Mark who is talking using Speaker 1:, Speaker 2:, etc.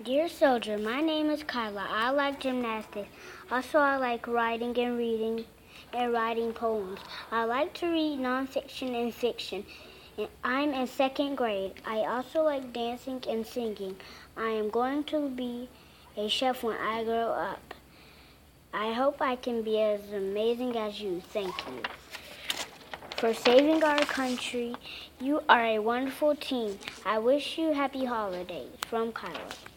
Speaker 1: Dear Soldier, my name is Kyla. I like gymnastics. Also, I like writing and reading and writing poems. I like to read nonfiction and fiction. And I'm in second grade. I also like dancing and singing. I am going to be a chef when I grow up. I hope I can be as amazing as you. Thank you for saving our country. You are a wonderful team. I wish you happy holidays. From Kyla.